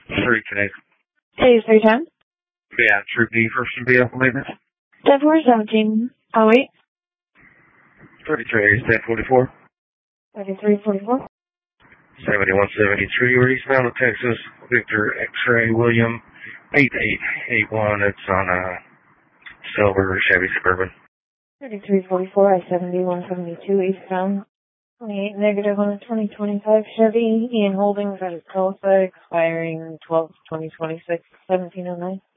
Street today. Hey, is there time? Yeah, Troop D for some vehicle maintenance. 10-4-17. Oh, wait. 33 1044. 33-44. 7173 Eastbound of Texas. Victor X-Ray William 8881. It's on a silver Chevy Suburban. 33-44. I-71-72 eastbound. 28 negative on a 2025 Chevy. Ian Holdings at his call site expiring 12-2026, 1709.